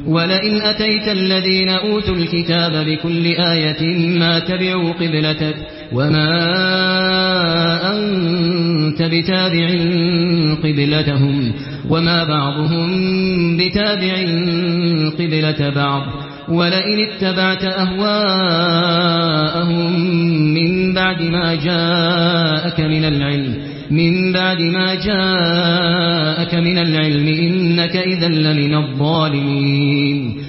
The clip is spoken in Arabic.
ولئن أتيت الذين أوتوا الكتاب بكل آية ما تبعوا قبلتك وما أنت بتابع قبلتهم وما بعضهم بتابع قبلة بعض ولئن اتبعت أهواءهم من بعد ما جاءك من العلم إنك إذا لمن الظالمين